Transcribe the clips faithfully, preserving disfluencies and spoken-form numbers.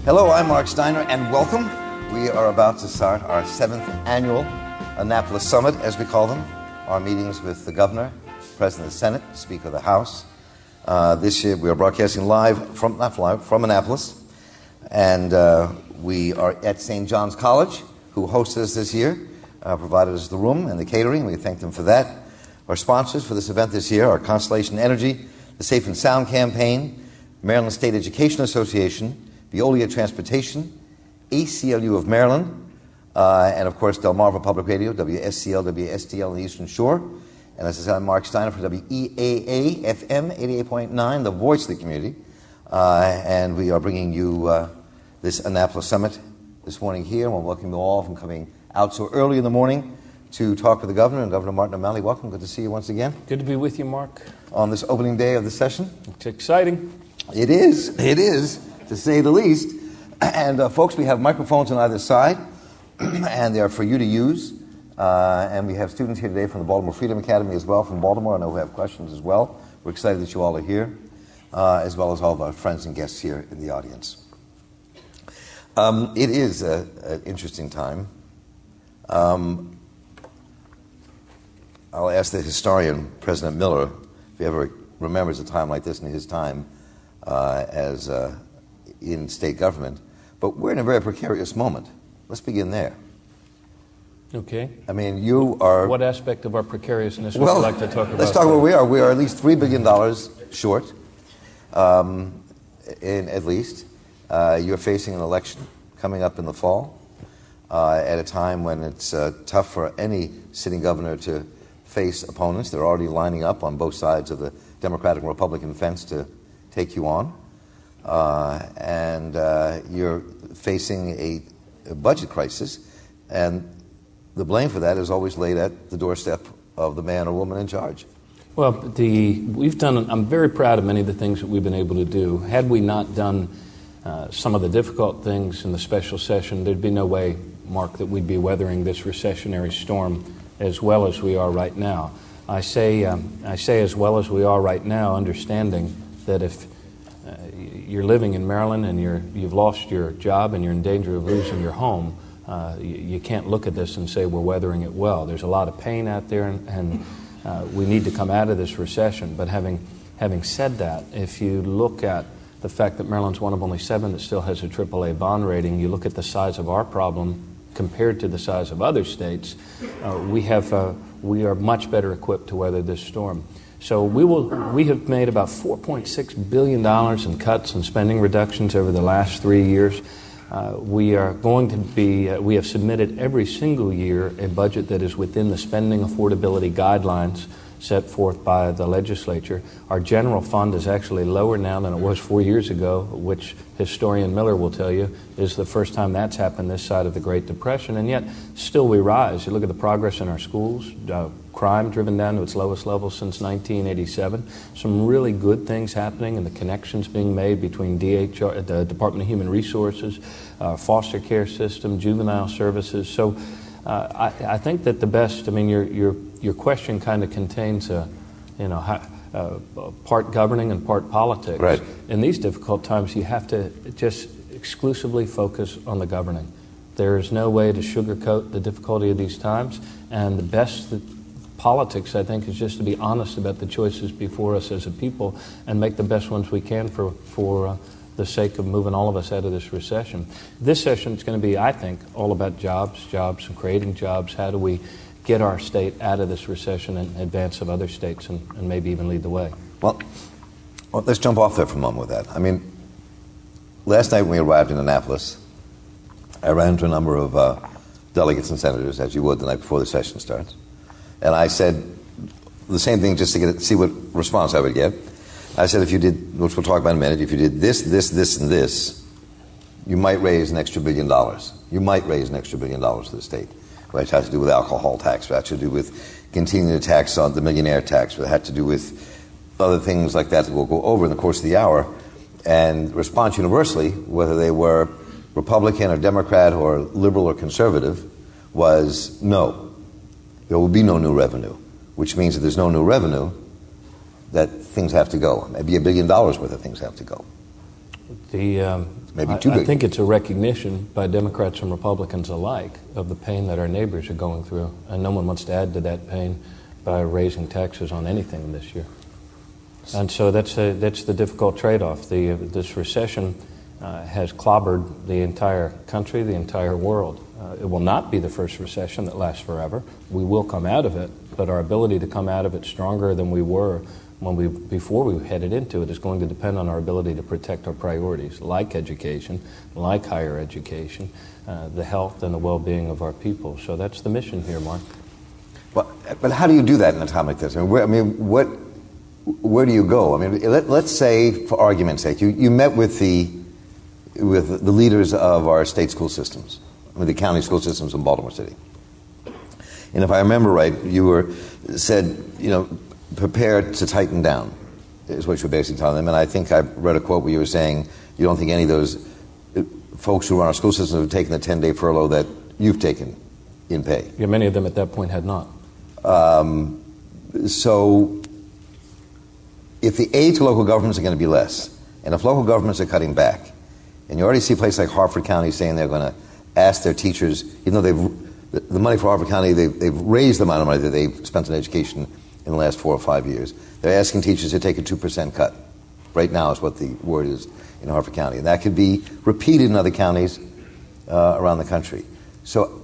Hello, I'm Mark Steiner, and welcome. We are about to start our seventh annual Annapolis Summit, as we call them, our meetings with the Governor, President of the Senate, Speaker of the House. Uh, this year we are broadcasting live, from not live, from Annapolis, and uh, we are at Saint John's College, who hosted us this year, uh, provided us the room and the catering. We thank them for that. Our sponsors for this event this year are Constellation Energy, the Safe and Sound Campaign, Maryland State Education Association, Veolia Transportation, A C L U of Maryland, uh, and of course Delmarva Public Radio, W S C L, W S T L on the Eastern Shore. And as I said, I'm Mark Steiner for W E A A F M eighty-eight point nine, the voice of the community. Uh, and we are bringing you uh, this Annapolis Summit this morning here. And we'll welcome you all from coming out so early in the morning to talk with the Governor and Governor Martin O'Malley. Welcome. Good to see you once again. Good to be with you, Mark. On this opening day of the session. It's exciting. It is. It is, to say the least. And uh, folks, we have microphones on either side, and they are for you to use. Uh, and we have students here today from the Baltimore Freedom Academy as well, from Baltimore. I know we have questions as well. We're excited that you all are here, uh, as well as all of our friends and guests here in the audience. Um, it is an interesting time. Um, I'll ask the historian, President Miller, if he ever remembers a time like this in his time uh, as uh, in state government. But we're in a very precarious moment. Let's begin there. Okay. I mean, you are... What aspect of our precariousness would well, you like to talk about? Let's talk about where we are. We are at least three billion dollars short, um, in, at least. Uh, you're facing an election coming up in the fall uh, at a time when it's uh, tough for any sitting governor to face opponents. They're already lining up on both sides of the Democratic and Republican fence to take you on. Uh, and uh, you're facing a, a budget crisis, and the blame for that is always laid at the doorstep of the man or woman in charge. Well, the we've done. I'm very proud of many of the things that we've been able to do. Had we not done uh, some of the difficult things in the special session, there'd be no way, Mark, that we'd be weathering this recessionary storm as well as we are right now. I say, um, I say as well as we are right now, understanding that if uh, you're living in Maryland and you're you've lost your job and you're in danger of losing your home. Uh, you, you can't look at this and say we're weathering it well. There's a lot of pain out there, and, and uh, we need to come out of this recession. But having having said that, if you look at the fact that Maryland's one of only seven that still has a triple A bond rating, you look at the size of our problem compared to the size of other states, uh, we have uh, we are much better equipped to weather this storm. So we will we have made about four point six billion dollars in cuts and spending reductions over the last three years. Uh, we are going to be, uh, we have submitted every single year a budget that is within the spending affordability guidelines set forth by the legislature. Our general fund is actually lower now than it was four years ago, which historian Miller will tell you is the first time that's happened this side of the Great Depression, and yet still we rise. You look at the progress in our schools, uh, crime driven down to its lowest level since nineteen eighty-seven. Some really good things happening and the connections being made between D H R, the Department of Human Resources, uh, foster care system, juvenile services. So uh, I, I think that the best, I mean, your your your question kind of contains a, you know, uh, part governing and part politics. Right. In these difficult times, you have to just exclusively focus on the governing. There is no way to sugarcoat the difficulty of these times, and the best that politics, I think, is just to be honest about the choices before us as a people and make the best ones we can for, for uh, the sake of moving all of us out of this recession. This session is going to be, I think, all about jobs, jobs and creating jobs. How do we get our state out of this recession in advance of other states and, and maybe even lead the way? Well, well, let's jump off there for a moment with that. I mean, last night when we arrived in Annapolis, I ran into a number of uh, delegates and senators, as you would the night before the session starts. And I said the same thing just to get see what response I would get. I said, if you did, which we'll talk about in a minute, if you did this, this, this, and this, you might raise an extra billion dollars. You might raise an extra billion dollars to the state. Which had to do with alcohol tax, which had to do with continuing the tax on the millionaire tax, which had to do with other things like that that we'll go over in the course of the hour. And response universally, whether they were Republican or Democrat or liberal or conservative, was no. There will be no new revenue, which means that there's no new revenue, that things have to go. Maybe a billion dollars worth of things have to go. The um, maybe I, too big. I think it's a recognition by Democrats and Republicans alike of the pain that our neighbors are going through, and no one wants to add to that pain by raising taxes on anything this year. And so that's a, that's the difficult trade-off. The, uh, this recession uh, has clobbered the entire country, the entire world. Uh, it will not be the first recession that lasts forever. We will come out of it, but our ability to come out of it stronger than we were when we before we headed into it is going to depend on our ability to protect our priorities, like education, like higher education, uh, the health and the well-being of our people. So that's the mission here, Mark. Well, but how do you do that in a time like this? I mean, where, I mean what, where do you go? I mean, let, let's say, for argument's sake, you, you met with the with the leaders of our state school systems, with the county school systems in Baltimore City. And if I remember right, you were said, you know, prepared to tighten down, is what you're basically telling them. And I think I read a quote where you were saying you don't think any of those folks who run our school systems have taken the ten-day furlough that you've taken in pay. Yeah, many of them at that point had not. Um, so if the aid to local governments are going to be less, and if local governments are cutting back, and you already see places like Harford County saying they're going to ask their teachers, even though they've the, the money for Harford County, they've, they've raised the amount of money that they've spent on education in the last four or five years. They're asking teachers to take a two percent cut. Right now is what the word is in Harford County. And that could be repeated in other counties uh, around the country. So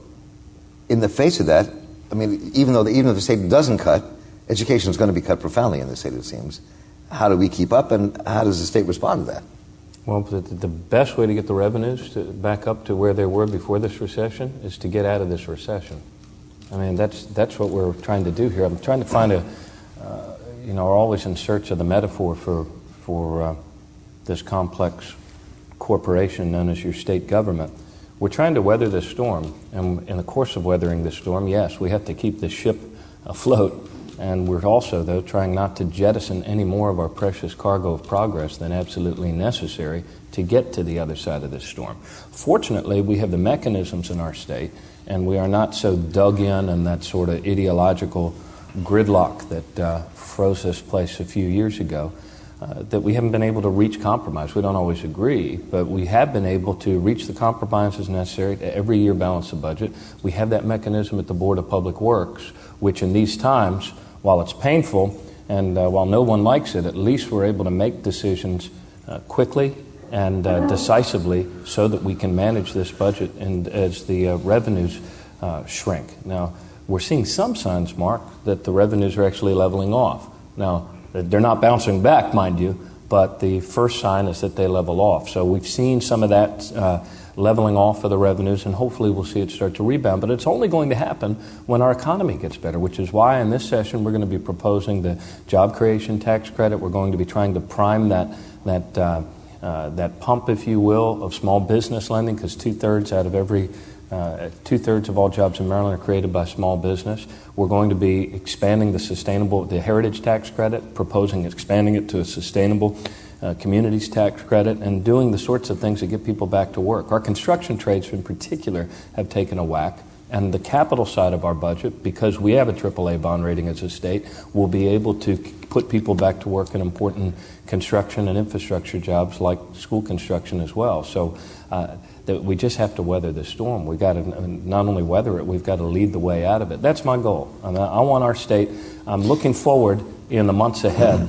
in the face of that, I mean, even though the, even if the state doesn't cut, education is going to be cut profoundly in the state, it seems. How do we keep up, and how does the state respond to that? Well, the, the best way to get the revenues to back up to where they were before this recession is to get out of this recession. I mean, that's that's what we're trying to do here. I'm trying to find a, uh, you know, we're always in search of the metaphor for for uh, this complex corporation known as your state government. We're trying to weather this storm, and in the course of weathering this storm, yes, we have to keep the ship afloat, and we're also, though, trying not to jettison any more of our precious cargo of progress than absolutely necessary to get to the other side of this storm. Fortunately, we have the mechanisms in our state, and we are not so dug in in that sort of ideological gridlock that uh, froze this place a few years ago, uh, that we haven't been able to reach compromise. We don't always agree, but we have been able to reach the compromises necessary to every year balance the budget. We have that mechanism at the Board of Public Works, which in these times, while it's painful and uh, while no one likes it, at least we're able to make decisions uh, quickly and uh, decisively so that we can manage this budget and as the uh, revenues uh, shrink. Now, we're seeing some signs, Mark, that the revenues are actually leveling off. Now, they're not bouncing back, mind you, but the first sign is that they level off. So we've seen some of that uh, leveling off of the revenues, and hopefully we'll see it start to rebound. But it's only going to happen when our economy gets better, which is why in this session we're going to be proposing the job creation tax credit. We're going to be trying to prime that that uh, uh, that pump, if you will, of small business lending, because two-thirds out of every uh, two-thirds of all jobs in Maryland are created by small business. We're going to be expanding the sustainable, the heritage tax credit, proposing expanding it to a sustainable Uh, communities tax credit, and doing the sorts of things that get people back to work. Our construction trades in particular have taken a whack, and the capital side of our budget, because we have a triple A bond rating as a state, will be able to put people back to work in important construction and infrastructure jobs like school construction as well. So uh, that we just have to weather the storm. We've got to not only weather it, we've got to lead the way out of it. That's my goal. I mean, I want our state, I'm looking forward in the months ahead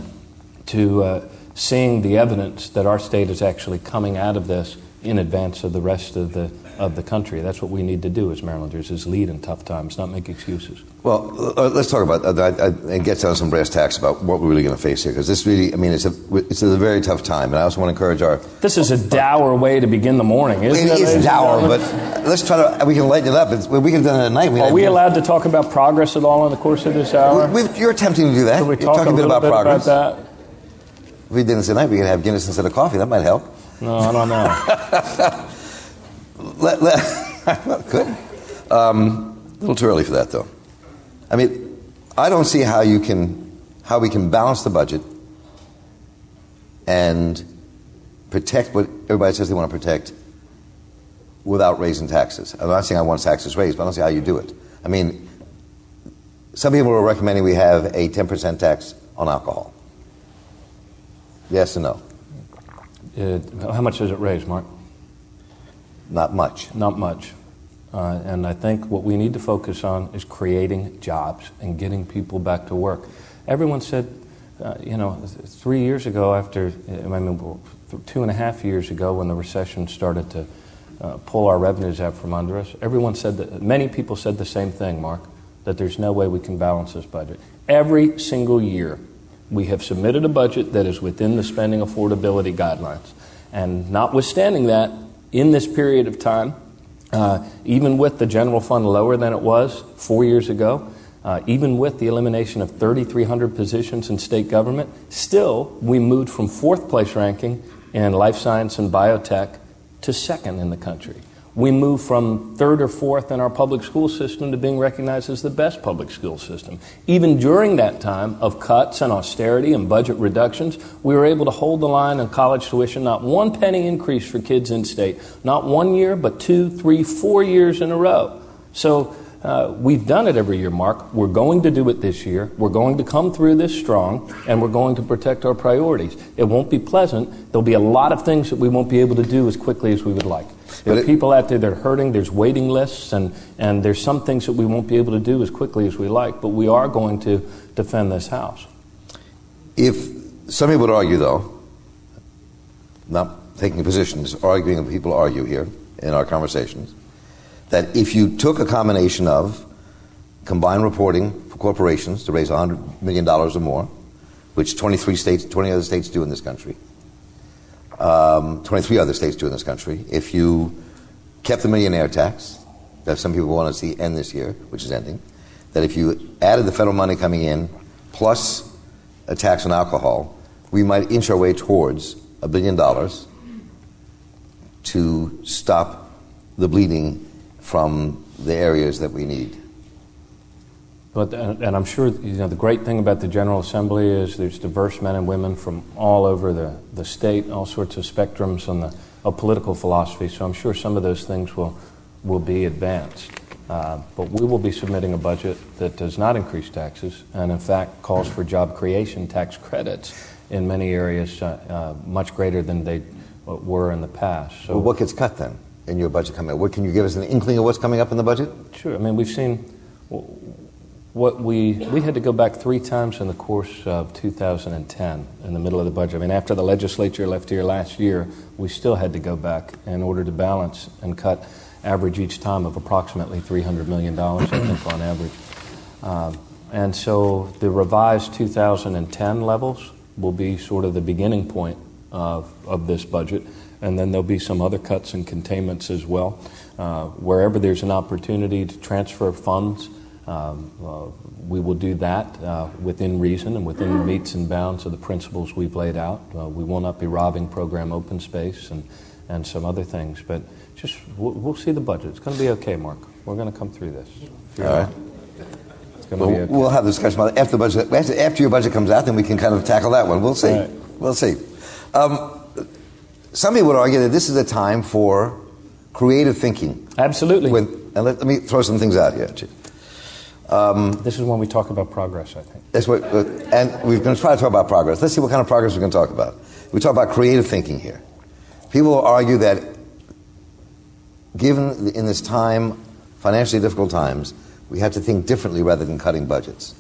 to uh, seeing the evidence that our state is actually coming out of this in advance of the rest of the of the country. That's what we need to do as Marylanders, is lead in tough times, not make excuses. Well, uh, let's talk about that uh, and get down some brass tacks about what we're really going to face here, because this really, I mean, it's a it's a very tough time, and I also want to encourage our... This is a dour way to begin the morning, isn't it? It is dour, but let's try to, we can lighten it up. It's, we can have done it at night. We Are we allowed to talk about progress at all in the course of this hour? We, you're attempting to do that. Can we You're talk talking a a bit little about bit progress. about that? If we did this tonight, we could have Guinness instead of coffee. That might help. No, I don't know. let, let, good. Um, a little too early for that, though. I mean, I don't see how you can, how we can balance the budget and protect what everybody says they want to protect without raising taxes. I'm not saying I want taxes raised, but I don't see how you do it. I mean, some people are recommending we have a ten percent tax on alcohol. Yes or no? Uh, how much does it raise, Mark? Not much. Not much. Uh, and I think what we need to focus on is creating jobs and getting people back to work. Everyone said, uh, you know, three years ago after, I mean, two and a half years ago when the recession started to uh, pull our revenues out from under us, everyone said that, many people said the same thing, Mark, that there's no way we can balance this budget. Every single year, we have submitted a budget that is within the spending affordability guidelines. And notwithstanding that, in this period of time, uh, even with the general fund lower than it was four years ago, uh, even with the elimination of thirty-three hundred positions in state government, still we moved from fourth place ranking in life science and biotech to second in the country. We moved from third or fourth in our public school system to being recognized as the best public school system. Even during that time of cuts and austerity and budget reductions, we were able to hold the line on college tuition, not one penny increase for kids in state, not one year, but two, three, four years in a row. So uh, we've done it every year, Mark. We're going to do it this year. We're going to come through this strong, and we're going to protect our priorities. It won't be pleasant. There'll be a lot of things that we won't be able to do as quickly as we would like. There are people out there that are hurting. There's waiting lists, and, and there's some things that we won't be able to do as quickly as we like, but we are going to defend this House. If somebody would argue, though, not taking positions, arguing, and people argue here in our conversations, that if you took a combination of combined reporting for corporations to raise one hundred million dollars or more, which twenty-three states, twenty other states do in this country, Um, twenty-three other states do in this country. If you kept the millionaire tax, that some people want to see end this year, which is ending, that if you added the federal money coming in plus a tax on alcohol, we might inch our way towards a billion dollars to stop the bleeding from the areas that we need. But, and I'm sure, you know, the great thing about the General Assembly is there's diverse men and women from all over the, the state, all sorts of spectrums on the, of political philosophy, so I'm sure some of those things will, will be advanced. Uh, but we will be submitting a budget that does not increase taxes and, in fact, calls for job creation tax credits in many areas uh, uh, much greater than they were in the past. So, well, what gets cut, then, in your budget coming up? What, can you give us an inkling of what's coming up in the budget? Sure. I mean, we've seen... What we we had to go back three times in the course of two thousand ten in the middle of the budget. I mean, after the legislature left here last year, we still had to go back in order to balance and cut average each time of approximately three hundred million dollars, I think, on average. Um, and so the revised two thousand ten levels will be sort of the beginning point of, of this budget, and then there'll be some other cuts and containments as well. Uh, wherever there's an opportunity to transfer funds, Um, uh, we will do that uh, within reason and within the metes and bounds of the principles we've laid out. Uh, we will not be robbing program open space and, and some other things, but just we'll, we'll see the budget. It's going to be okay, Mark. We're going to come through this. All right. It's going to well, be okay. We'll have a discussion about it after the budget. After, after your budget comes out, then we can kind of tackle that one. We'll see. Right. We'll see. Um, somebody would argue that this is a time for creative thinking. Absolutely. When, and let, let me throw some things out here. Um, this is when we talk about progress, I think. That's what, uh, and we're going to try to talk about progress. Let's see what kind of progress we're going to talk about. We talk about creative thinking here. People will argue that given in this time, financially difficult times, we have to think differently rather than cutting budgets.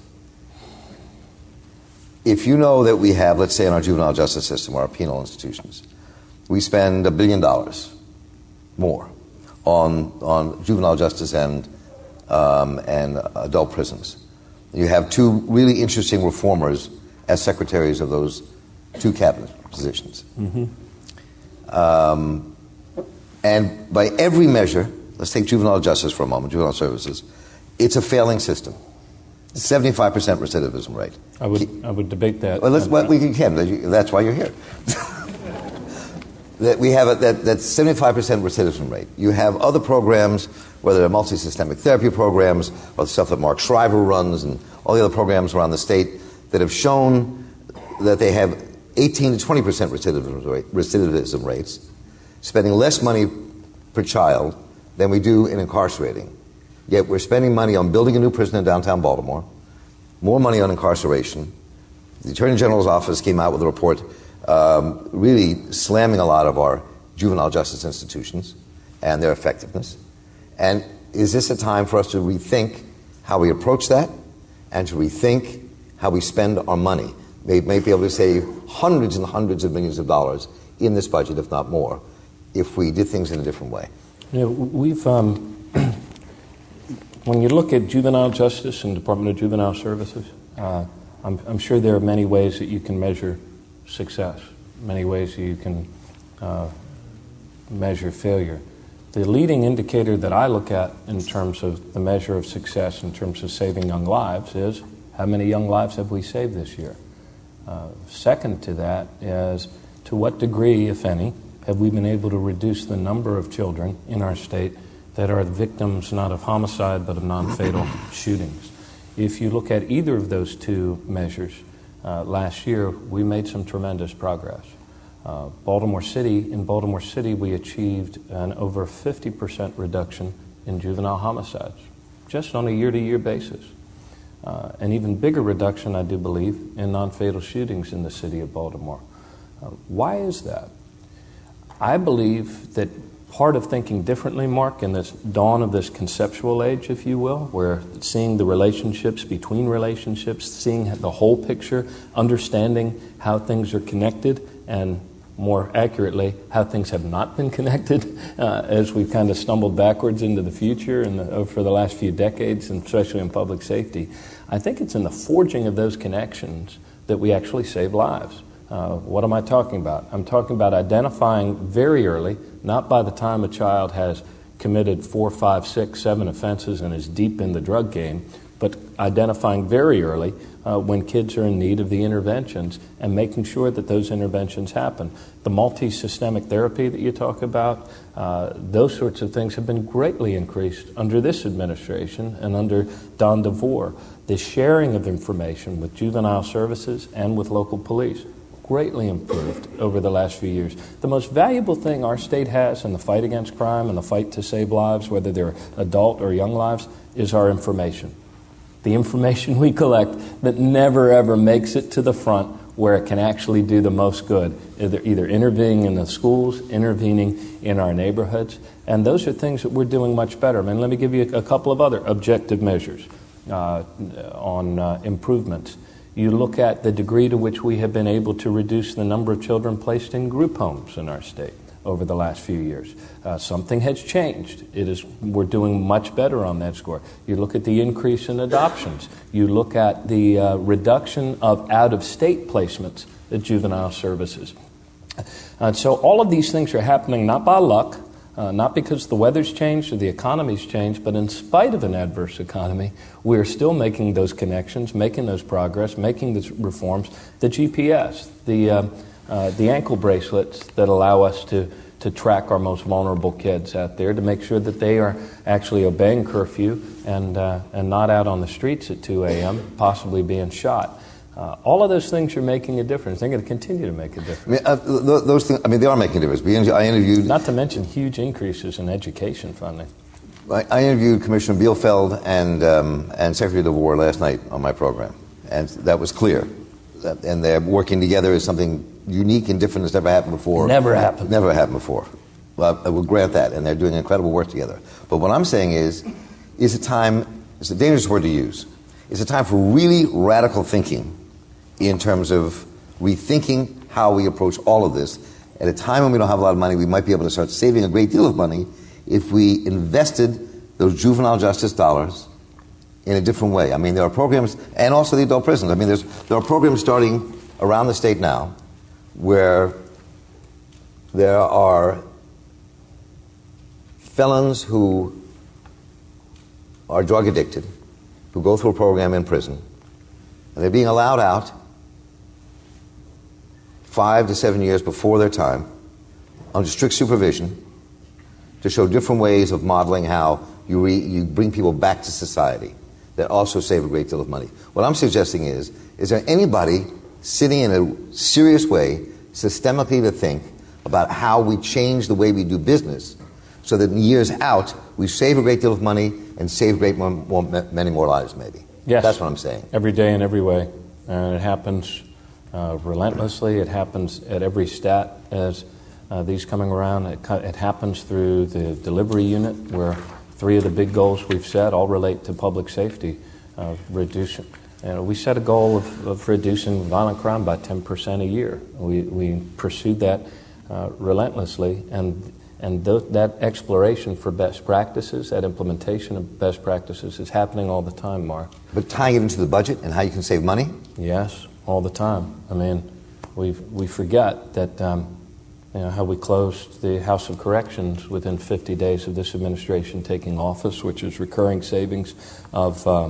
If you know that we have, let's say in our juvenile justice system or our penal institutions, we spend a billion dollars more on, on juvenile justice and Um, and adult prisons. You have two really interesting reformers as secretaries of those two cabinet positions. Mm-hmm. Um, and by every measure, let's take juvenile justice for a moment, juvenile services, it's a failing system. seventy-five percent recidivism rate. I would I would debate that. Well, let's, well we can. That's why you're here. That we have a, that, that seventy-five percent recidivism rate. You have other programs, whether they're multi-systemic therapy programs or the stuff that Mark Shriver runs and all the other programs around the state that have shown that they have eighteen to twenty percent recidivism, rate, recidivism rates, spending less money per child than we do in incarcerating. Yet we're spending money on building a new prison in downtown Baltimore, more money on incarceration. The Attorney General's office came out with a report Um, really slamming a lot of our juvenile justice institutions and their effectiveness. And is this a time for us to rethink how we approach that and to rethink how we spend our money? We may be able to save hundreds and hundreds of millions of dollars in this budget, if not more, if we did things in a different way. You know, we've, um, when you look at juvenile justice and Department of Juvenile Services, uh, I'm, I'm sure there are many ways that you can measure success, many ways you can uh, measure failure. The leading indicator that I look at in terms of the measure of success in terms of saving young lives is how many young lives have we saved this year? Uh, second to that is to what degree, if any, have we been able to reduce the number of children in our state that are victims not of homicide but of non-fatal shootings? If you look at either of those two measures, uh, last year we made some tremendous progress. Uh, Baltimore City, in Baltimore City we achieved an over fifty percent reduction in juvenile homicides, just on a year-to-year basis. Uh, an even bigger reduction, I do believe, in non-fatal shootings in the city of Baltimore. Uh, why is that? I believe that part of thinking differently, Mark, in this dawn of this conceptual age, if you will, where seeing the relationships between relationships, seeing the whole picture, understanding how things are connected, and more accurately, how things have not been connected uh, as we've kind of stumbled backwards into the future and the, for the last few decades, and especially in public safety. I think it's in the forging of those connections that we actually save lives. Uh, what am I talking about? I'm talking about identifying very early, not by the time a child has committed four, five, six, seven offenses and is deep in the drug game, but identifying very early uh, when kids are in need of the interventions and making sure that those interventions happen. The multi-systemic therapy that you talk about, uh, those sorts of things have been greatly increased under this administration and under Don DeVore. The sharing of information with juvenile services and with local police greatly improved over the last few years. The most valuable thing our state has in the fight against crime and the fight to save lives, whether they're adult or young lives, is our information. The information we collect that never ever makes it to the front where it can actually do the most good, either, either intervening in the schools, intervening in our neighborhoods, and those are things that we're doing much better. I mean, let me give you a couple of other objective measures uh, on uh, improvements. You look at the degree to which we have been able to reduce the number of children placed in group homes in our state over the last few years. Uh, something has changed. It is, we're doing much better on that score. You look at the increase in adoptions. You look at the uh, reduction of out-of-state placements at juvenile services. Uh, so all of these things are happening not by luck, Uh, not because the weather's changed or the economy's changed, but in spite of an adverse economy, we're still making those connections, making those progress, making those reforms. The G P S, the uh, uh, the ankle bracelets that allow us to to track our most vulnerable kids out there, to make sure that they are actually obeying curfew and uh, and not out on the streets at two a.m., possibly being shot. Uh, all of those things are making a difference. They're going to continue to make a difference. I mean, uh, th- those things, I mean, they are making a difference. We, I interviewed... Not to mention huge increases in education funding. I, I interviewed Commissioner Bielfeld and, um, and Secretary DeVore last night on my program, and that was clear. That, and they're working together is something unique and different that's never happened before. Never happened. Never happened before. Well, I will grant that, and they're doing incredible work together. But what I'm saying is, is a time, it's a dangerous word to use, it's a time for really radical thinking in terms of rethinking how we approach all of this. At a time when we don't have a lot of money, we might be able to start saving a great deal of money if we invested those juvenile justice dollars in a different way. I mean, there are programs, and also the adult prisons. I mean, there's, there are programs starting around the state now where there are felons who are drug addicted, who go through a program in prison, and they're being allowed out five to seven years before their time under strict supervision to show different ways of modeling how you, re, you bring people back to society that also save a great deal of money. What I'm suggesting is, is there anybody sitting in a serious way, systemically, to think about how we change the way we do business so that in years out we save a great deal of money and save great more, more, many more lives maybe? Yes. That's what I'm saying. Every day in every way. And it happens uh, relentlessly. It happens at every stat as uh, these coming around. It, it happens through the delivery unit, where three of the big goals we've set all relate to public safety. Uh, reducing, and we set a goal of, of reducing violent crime by ten percent a year. We, we pursued that uh, relentlessly, and and th- that exploration for best practices, that implementation of best practices is happening all the time, Mark. But tying it into the budget and how you can save money? Yes, all the time. I mean, we we forget that um, you know, how we closed the House of Corrections within fifty days of this administration taking office, which is recurring savings of uh,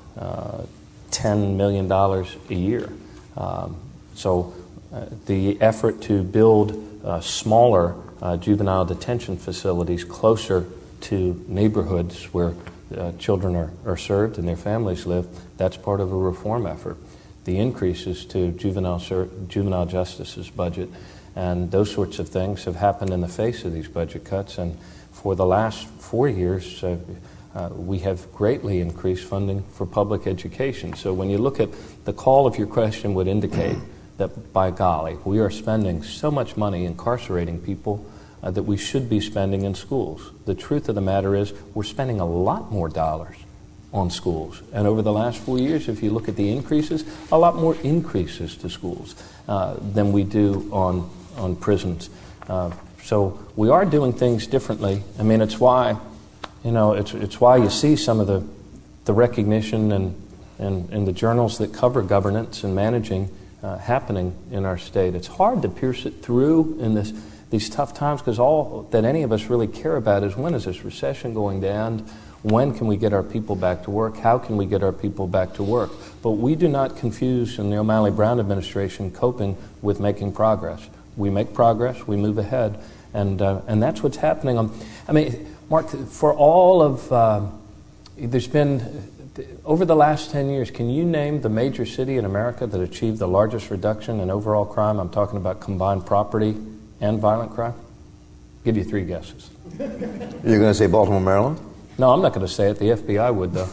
uh, ten million dollars a year. Um, so uh, the effort to build uh, smaller uh, juvenile detention facilities closer to neighborhoods where uh, children are, are served and their families live, that's part of a reform effort. The increases to juvenile ser- juvenile justice's budget and those sorts of things have happened in the face of these budget cuts. And for the last four years, uh, uh, we have greatly increased funding for public education. So when you look at the call of your question would indicate that, by golly, we are spending so much money incarcerating people uh, that we should be spending in schools. The truth of the matter is we're spending a lot more dollars on schools. And over the last four years, if you look at the increases, a lot more increases to schools uh, than we do on on prisons. Uh, so we are doing things differently. I mean, it's why, you know, it's it's why you see some of the the recognition and and, and the journals that cover governance and managing uh, happening in our state. It's hard to pierce it through in this these tough times, because all that any of us really care about is, when is this recession going to end? When can we get our people back to work? How can we get our people back to work? But we do not confuse in the O'Malley Brown administration coping with making progress. We make progress, we move ahead, and uh, and that's what's happening. On, I mean, Mark, for all of, uh, there's been, over the last ten years, can you name the major city in America that achieved the largest reduction in overall crime? I'm talking about combined property and violent crime. I'll give you three guesses. You're going to say Baltimore, Maryland? No, I'm not going to say it. The F B I would, though.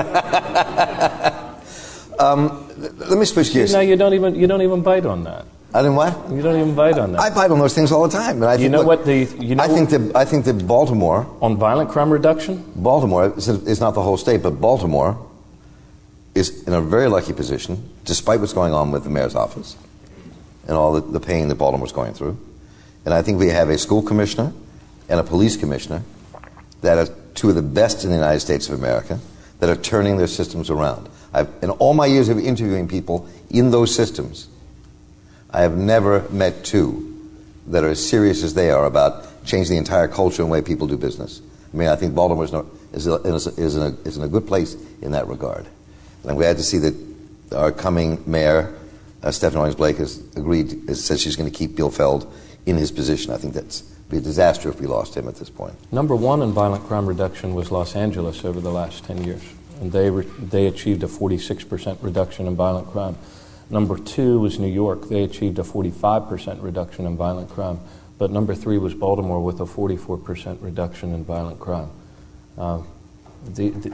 um, let me switch gears. No, you don't even you don't even bite on that. I didn't what? You don't even bite on that. I bite on those things all the time. And I you think, know look, what the you know I think that I think that Baltimore on violent crime reduction. Baltimore is, is not the whole state, but Baltimore is in a very lucky position, despite what's going on with the mayor's office and all the, the pain that Baltimore's going through. And I think we have a school commissioner and a police commissioner that are two of the best in the United States of America that are turning their systems around. I've, in all my years of interviewing people in those systems, I have never met two that are as serious as they are about changing the entire culture and way people do business. I mean, I think Baltimore is, no, is, is, is, in a, is in a good place in that regard. And I'm glad to see that our coming mayor, uh, Stephanie Owings-Blake, has agreed, has said she's going to keep Bill Feld in his position. I think that's be a disaster if we lost him at this point. Number one in violent crime reduction was Los Angeles over the last ten years. And they re- they achieved a forty-six percent reduction in violent crime. Number two was New York. They achieved a forty-five percent reduction in violent crime. But number three was Baltimore with a forty-four percent reduction in violent crime. Uh, the, the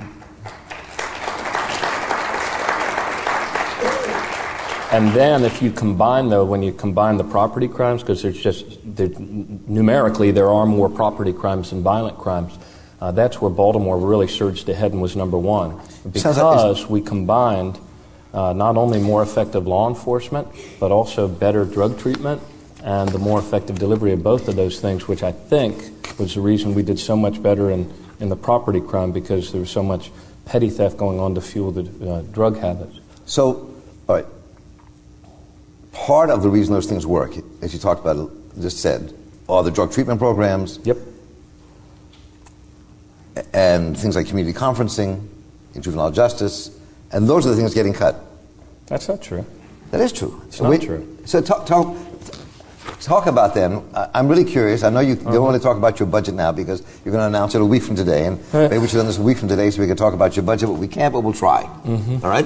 And then if you combine, though, when you combine the property crimes, because there's just, there, numerically there are more property crimes than violent crimes, uh, that's where Baltimore really surged ahead and was number one. Because like we combined uh, not only more effective law enforcement, but also better drug treatment and the more effective delivery of both of those things, which I think was the reason we did so much better in, in the property crime, because there was so much petty theft going on to fuel the uh, drug habits. So, all right. Part of the reason those things work, as you talked about, just said, are the drug treatment programs. Yep. And things like community conferencing, in juvenile justice, and those are the things getting cut. That's not true. That is true. It's so not we, true. So talk, talk, talk about them. I'm really curious. I know you uh-huh. don't want to talk about your budget now because you're going to announce it a week from today, and maybe we should have done this a week from today so we can talk about your budget, but we can't, but we'll try. Mm-hmm. All right?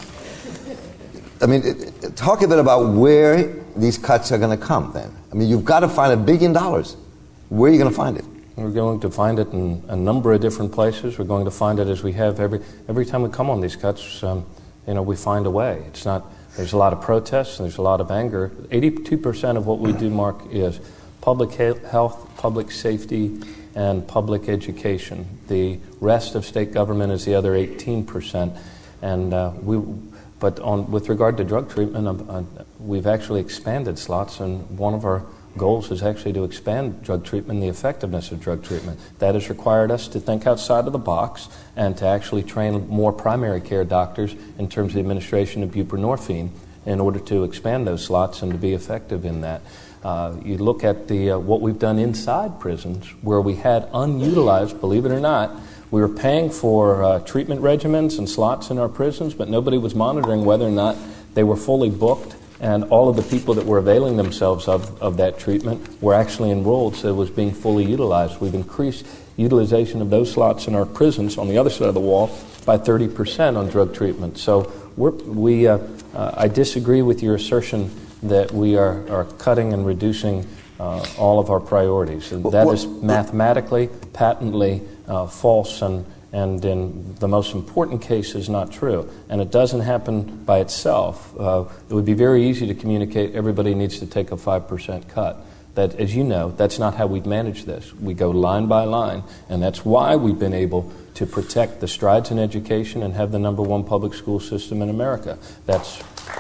I mean, it, it, talk a bit about where these cuts are going to come then. I mean, you've got to find a billion dollars. Where are you going to find it? We're going to find it in a number of different places. We're going to find it as we have every every time we come on these cuts. Um, you know, we find a way. It's not. There's a lot of protests. And there's a lot of anger. eighty-two percent of what we do, Mark, is public he- health, public safety, and public education. The rest of state government is the other eighteen percent. And uh, we, but on with regard to drug treatment, uh, uh, we've actually expanded slots, and one of our goals is actually to expand drug treatment, the effectiveness of drug treatment. That has required us to think outside of the box and to actually train more primary care doctors in terms of the administration of buprenorphine in order to expand those slots and to be effective in that. Uh, you look at the uh, what we've done inside prisons, where we had unutilized, believe it or not, we were paying for uh, treatment regimens and slots in our prisons, but nobody was monitoring whether or not they were fully booked, and all of the people that were availing themselves of, of that treatment were actually enrolled, so it was being fully utilized. We've increased utilization of those slots in our prisons on the other side of the wall by thirty percent on drug treatment. So we're, we, uh, uh, I disagree with your assertion that we are, are cutting and reducing uh, all of our priorities. And that is mathematically, patently uh, false, and and in the most important cases, not true. And it doesn't happen by itself. Uh, it would be very easy to communicate everybody needs to take a five percent cut. That, as you know, that's not how we've managed this. We go line by line, and that's why we've been able to protect the strides in education and have the number one public school system in America. That's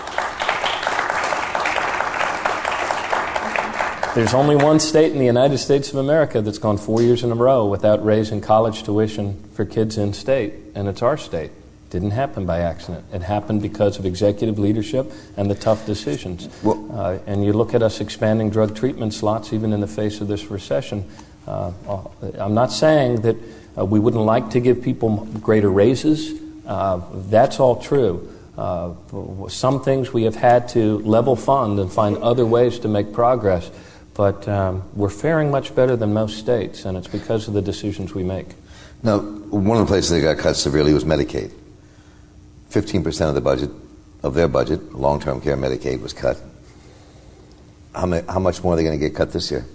There's only one state in the United States of America that's gone four years in a row without raising college tuition for kids in state, and it's our state. It didn't happen by accident. It happened because of executive leadership and the tough decisions. Well, uh, and you look at us expanding drug treatment slots even in the face of this recession. Uh, I'm not saying that uh, we wouldn't like to give people greater raises. Uh, that's all true. Uh, some things we have had to level fund and find other ways to make progress. But um, we're faring much better than most states, and it's because of the decisions we make. Now, one of the places that got cut severely was Medicaid. fifteen percent of the budget, of their budget, long-term care Medicaid, was cut. How, many, how much more are they going to get cut this year?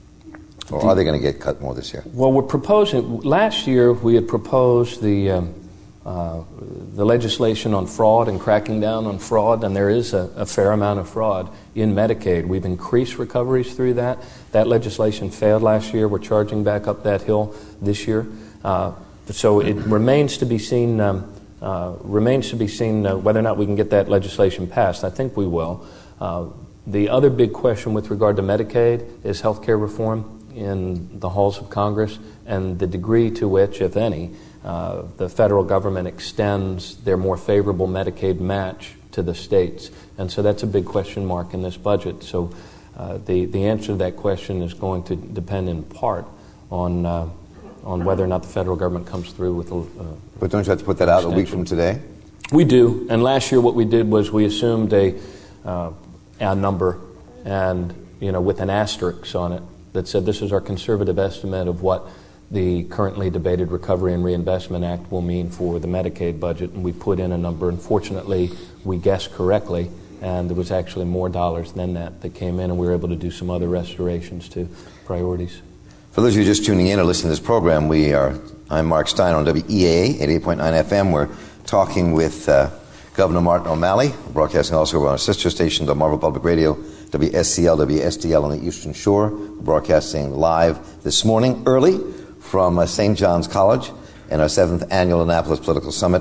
Or are they going to get cut more this year? Well, we're proposing, last year we had proposed the um, uh, the legislation on fraud and cracking down on fraud, and there is a, a fair amount of fraud in Medicaid. We've increased recoveries through that. That legislation failed last year. We're charging back up that hill this year. Uh, so it remains to be seen um, uh, remains to be seen uh, whether or not we can get that legislation passed. I think we will. Uh, the other big question with regard to Medicaid is health care reform in the halls of Congress and the degree to which, if any, Uh, the federal government extends their more favorable Medicaid match to the states. And so that's a big question mark in this budget. So uh, the, the answer to that question is going to depend in part on uh, on whether or not the federal government comes through with a... Uh, but don't you have to put that out extension. A week from today? We do. And last year what we did was we assumed a, uh, a number and, you know, with an asterisk on it that said this is our conservative estimate of what the currently debated Recovery and Reinvestment Act will mean for the Medicaid budget, and we put in a number. Unfortunately, we guessed correctly, and there was actually more dollars than that that came in, and we were able to do some other restorations to priorities. For those of you just tuning in or listening to this program, we are. I'm Mark Stein on W E A A eighty-eight point nine F M. We're talking with uh, Governor Martin O'Malley, broadcasting also on our sister stations on Marvel Public Radio, W S C L, W S D L on the Eastern Shore, broadcasting live this morning early from uh, Saint John's College and our seventh annual Annapolis Political Summit.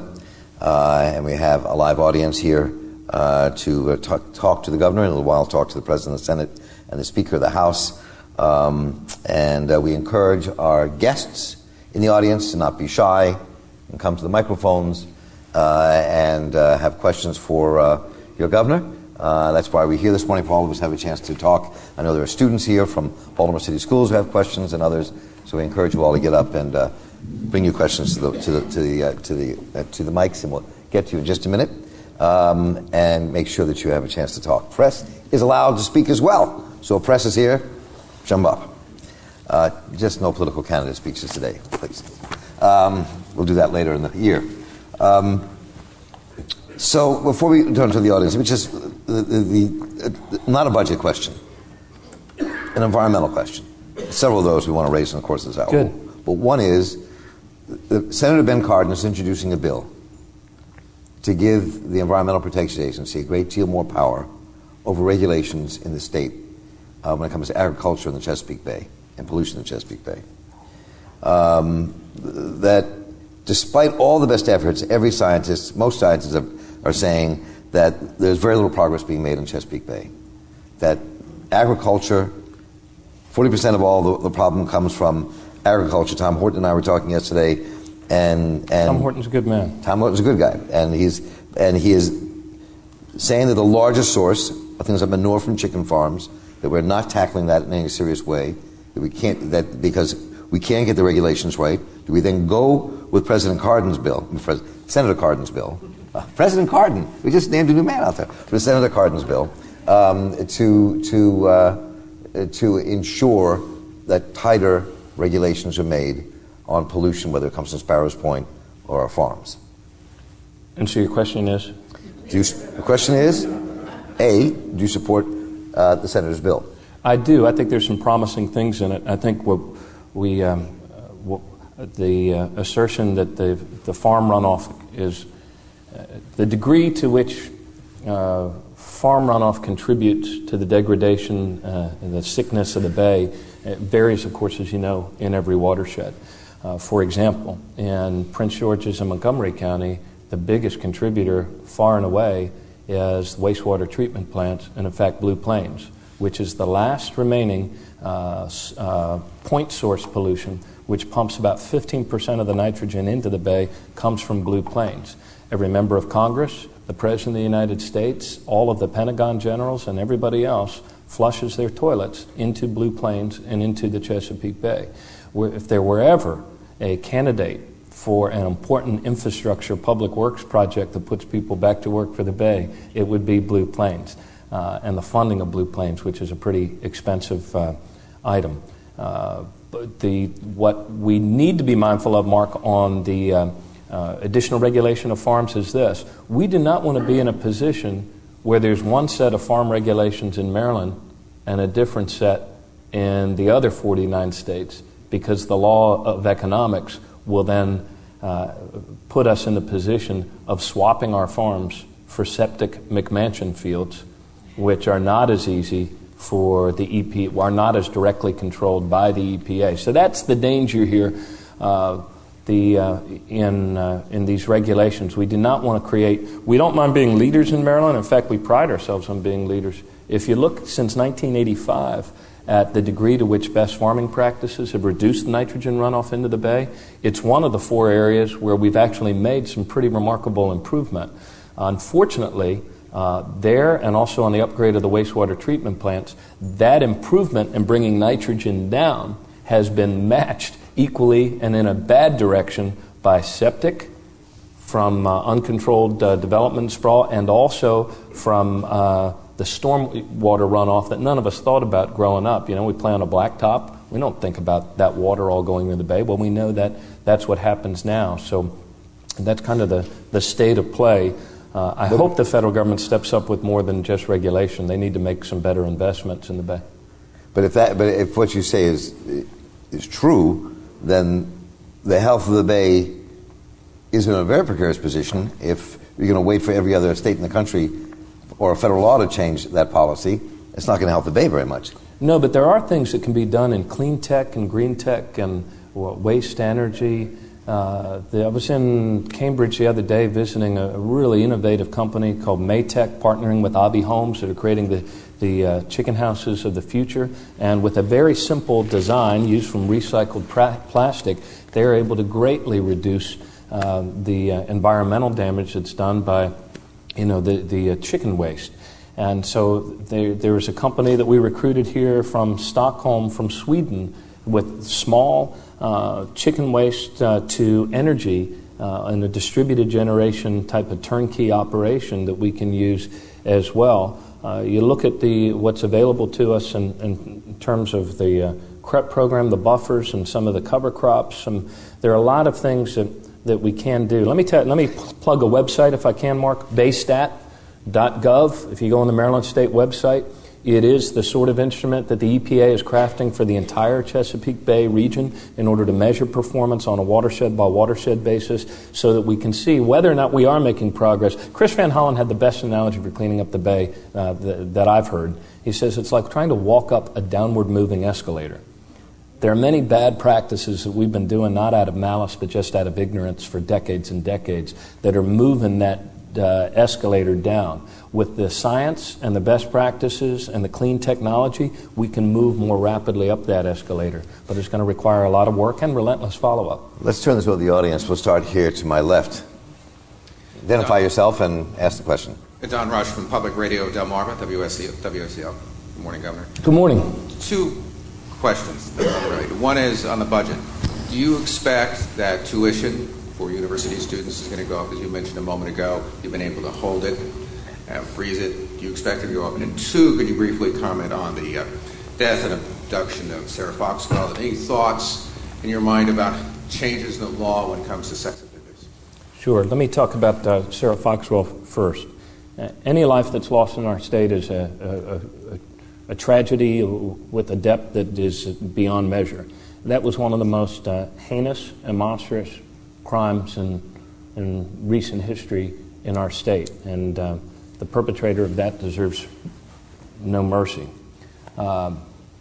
Uh, and we have a live audience here uh, to uh, talk, talk to the governor, in a little while talk to the President of the Senate and the Speaker of the House. Um, and uh, we encourage our guests in the audience to not be shy and come to the microphones uh, and uh, have questions for uh, your governor. Uh, that's why we're here this morning, for all of us have a chance to talk. I know there are students here from Baltimore City Schools who have questions, and others. So we encourage you all to get up and uh, bring your questions to the to the to the uh, to the uh, to the mics, and we'll get to you in just a minute. Um, and make sure that you have a chance to talk. Press is allowed to speak as well. So if press is here, jump up. Uh, just no political candidate speeches today, please. Um, we'll do that later in the year. Um, so before we turn to the audience, which is the, the, the uh, not a budget question, an environmental question. Several of those we want to raise in the course of this hour. Good. But one is, the, Senator Ben Cardin is introducing a bill to give the Environmental Protection Agency a great deal more power over regulations in the state uh, when it comes to agriculture in the Chesapeake Bay and pollution in the Chesapeake Bay. Um, that despite all the best efforts, every scientist, most scientists are, are saying that there's very little progress being made in Chesapeake Bay. That agriculture, forty percent of all the, the problem comes from agriculture. Tom Horton and I were talking yesterday, and, and Tom Horton's a good man. Tom Horton's a good guy, and he's and he is saying that the largest source of things like manure from chicken farms, that we're not tackling that in any serious way, that we can't, that because we can't get the regulations right. Do we then go with President Cardin's bill, Senator Cardin's bill, uh, President Cardin, we just named a new man out there, for Senator Cardin's bill, um, to to uh, to ensure that tighter regulations are made on pollution, whether it comes from Sparrows Point or our farms. And so your question is? Do you, the question is, A, do you support uh, the Senator's bill? I do. I think there's some promising things in it. I think what we, um, what, the uh, assertion that the, the farm runoff is, uh, the degree to which uh, farm runoff contributes to the degradation uh, and the sickness of the bay, it varies, of course, as you know, in every watershed. Uh, for example, in Prince George's and Montgomery County, the biggest contributor far and away is wastewater treatment plants, and in fact Blue Plains, which is the last remaining uh, uh, point source pollution, which pumps about fifteen percent of the nitrogen into the bay, comes from Blue Plains. Every member of Congress, the President of the United States, all of the Pentagon generals, and everybody else flushes their toilets into Blue Plains and into the Chesapeake Bay. Where if there were ever a candidate for an important infrastructure public works project that puts people back to work for the Bay, it would be Blue Plains uh, and the funding of Blue Plains, which is a pretty expensive uh, item. Uh, but the what we need to be mindful of, Mark, on the uh, uh, additional regulation of farms is this. We do not want to be in a position where there's one set of farm regulations in Maryland and a different set in the other forty-nine states, because the law of economics will then uh, put us in the position of swapping our farms for septic McMansion fields, which are not as easy for the E P A, are not as directly controlled by the E P A. So that's the danger here. Uh, the uh, in uh, in these regulations, we do not want to create. We don't mind being leaders in Maryland. In fact, we pride ourselves on being leaders. If you look since nineteen eighty-five. At the degree to which best farming practices have reduced the nitrogen runoff into the bay, it's one of the four areas where we've actually made some pretty remarkable improvement. Unfortunately, uh, there and also on the upgrade of the wastewater treatment plants, that improvement in bringing nitrogen down has been matched equally and in a bad direction by septic from uh, uncontrolled uh, development sprawl, and also from uh, the storm water runoff that none of us thought about growing up. You know, we play on a blacktop. We don't think about that water all going into the bay. Well, we know that that's what happens now. So that's kind of the, the state of play. Uh, I but, hope the federal government steps up with more than just regulation. They need to make some better investments in the bay. But if that, but if what you say is is true, then the health of the bay is in a very precarious position if you're going to wait for every other state in the country or a federal law to change that policy. It's not going to help the bay very much. No, but there are things that can be done in clean tech and green tech and well, waste energy. Uh, the, I was in Cambridge the other day visiting a, a really innovative company called Maytech, partnering with Abbey Homes that are creating the, the uh, chicken houses of the future. And with a very simple design used from recycled pra- plastic, they're able to greatly reduce uh, the uh, environmental damage that's done by you know, the, the uh, chicken waste. And so there, there was a company that we recruited here from Stockholm, from Sweden, with small uh, chicken waste uh, to energy uh, and a distributed generation type of turnkey operation that we can use as well. Uh, you look at the what's available to us in, in terms of the uh, C R E P program, the buffers, and some of the cover crops. Some, there are a lot of things that that we can do. Let me tell, let me plug a website if I can, Mark, baystat dot gov. If you go on the Maryland State website, It is the sort of instrument that the E P A is crafting for the entire Chesapeake Bay region in order to measure performance on a watershed-by-watershed basis so that we can see whether or not we are making progress. Chris Van Hollen had the best analogy for cleaning up the bay uh, th- that I've heard. He says it's like trying to walk up a downward-moving escalator. There are many bad practices that we've been doing, not out of malice, but just out of ignorance for decades and decades, that are moving that uh, escalator down. With the science and the best practices and the clean technology, we can move more rapidly up that escalator. But it's going to require a lot of work and relentless follow-up. Let's turn this over to the audience. We'll start here to my left. Identify yourself and ask the question. Don Rush from Public Radio Delmarva, W S C, W S C L. Good morning, Governor. Good morning. Two questions that are related. One is on the budget. Do you expect that tuition for university students is going to go up, as you mentioned a moment ago? You've been able to hold it, uh, freeze it. Do you expect it to go up? And two, could you briefly comment on the uh, death and abduction of Sarah Foxwell? Any thoughts in your mind about changes in the law when it comes to sex offenders? Sure. Let me talk about uh, Sarah Foxwell first. Uh, any life that's lost in our state is a, a, a, a tragedy with a depth that is beyond measure. That was one of the most uh, heinous and monstrous crimes in, in recent history in our state, and uh, the perpetrator of that deserves no mercy. Uh,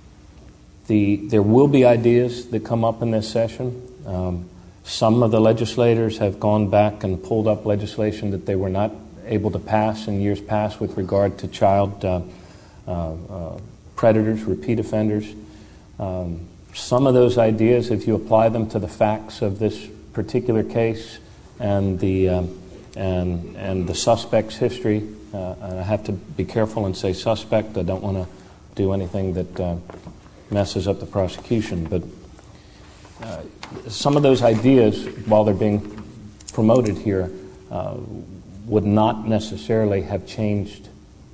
the, there will be ideas that come up in this session. Um, some of the legislators have gone back and pulled up legislation that they were not able to pass in years past with regard to child uh, uh, uh, predators, repeat offenders. Um, some of those ideas, if you apply them to the facts of this particular case and the um, and and the suspect's history, uh, and I have to be careful and say suspect. I don't want to do anything that uh, messes up the prosecution. But uh, some of those ideas, while they're being promoted here, uh, would not necessarily have changed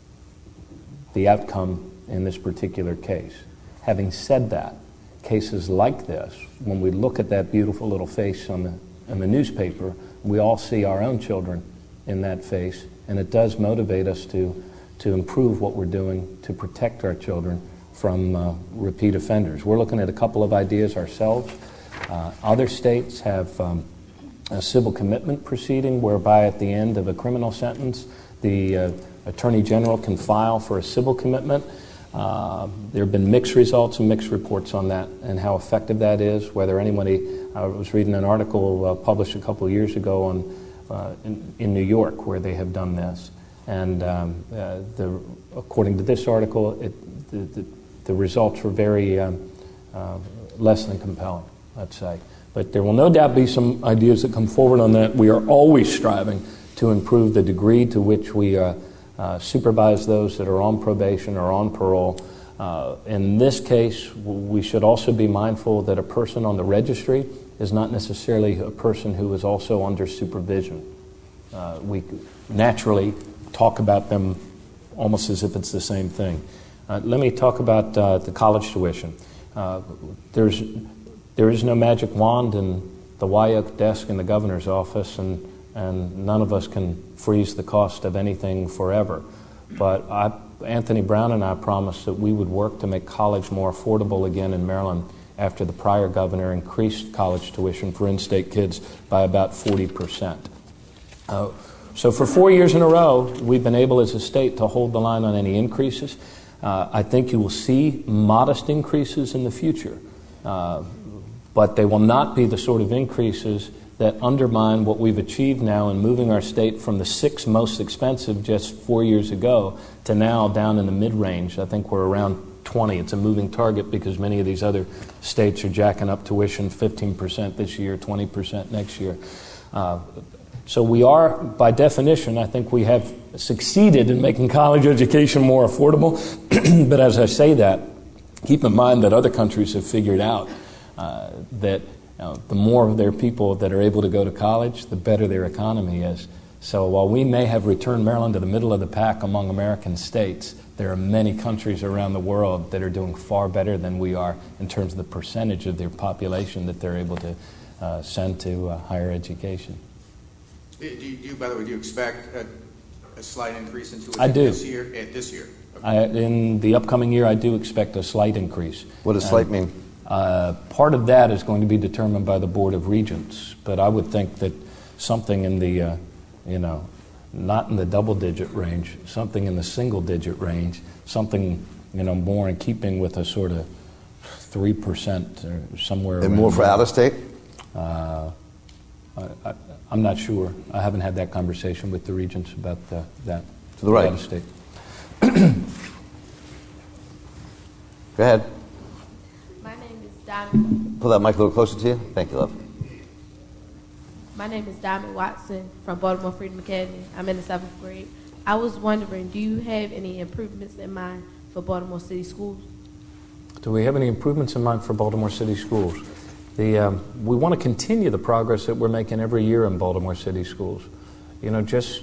the outcome in this particular case. Having said that, cases like this, when we look at that beautiful little face on the in the newspaper, we all see our own children in that face, and it does motivate us to to improve what we're doing to protect our children from uh, repeat offenders. We're looking at a couple of ideas ourselves. Uh, other states have um, a civil commitment proceeding whereby at the end of a criminal sentence, the uh, Attorney General can file for a civil commitment. Uh, there have been mixed results and mixed reports on that and how effective that is, whether anybody, I was reading an article uh, published a couple of years ago on, uh, in, in New York where they have done this. And um, uh, the, according to this article, it, the, the, the results were very um, uh, less than compelling, let's say. But there will no doubt be some ideas that come forward on that. We are always striving to improve the degree to which we uh, uh, supervise those that are on probation or on parole. Uh, in this case, we should also be mindful that a person on the registry is not necessarily a person who is also under supervision. Uh, we naturally talk about them almost as if it's the same thing. Uh, let me talk about uh, the college tuition. Uh, there's There is no magic wand in the Y O C desk in the governor's office, and, and none of us can freeze the cost of anything forever. But I, Anthony Brown and I promised that we would work to make college more affordable again in Maryland after the prior governor increased college tuition for in-state kids by about forty percent. Uh, so for four years in a row, we've been able as a state to hold the line on any increases. Uh, I think you will see modest increases in the future. Uh, But they will not be the sort of increases that undermine what we've achieved now in moving our state from the sixth most expensive just four years ago to now down in the mid-range. I think we're around twenty. It's a moving target because many of these other states are jacking up tuition fifteen percent this year, twenty percent next year. Uh, so we are, by definition, I think we have succeeded in making college education more affordable. But as I say that, keep in mind that other countries have figured out Uh, that you know, the more of their people that are able to go to college, the better their economy is. So while we may have returned Maryland to the middle of the pack among American states, there are many countries around the world that are doing far better than we are in terms of the percentage of their population that they're able to uh, send to uh, higher education. Do you, do you, by the way, do you expect a, a slight increase in tuition I do. this year? Uh, this year. Okay. I, in the upcoming year, I do expect a slight increase. What does slight mean? Uh, part of that is going to be determined by the Board of Regents, but I would think that something in the, uh, you know, not in the double-digit range, something in the single-digit range, something, you know, more in keeping with a sort of three percent or somewhere. And more for there. out of state? Uh, I, I, I'm not sure. I haven't had that conversation with the Regents about the, that. To the right. Out of state. Go ahead. My name is Diamond. Pull that mic a little closer to you. Thank you, love. My name is Diamond Watson from Baltimore Freedom Academy. I'm in the seventh grade. I was wondering, do you have any improvements in mind for Baltimore City Schools? Do we have any improvements in mind for Baltimore City Schools? The, um, we want to continue the progress that we're making every year in Baltimore City Schools. You know, just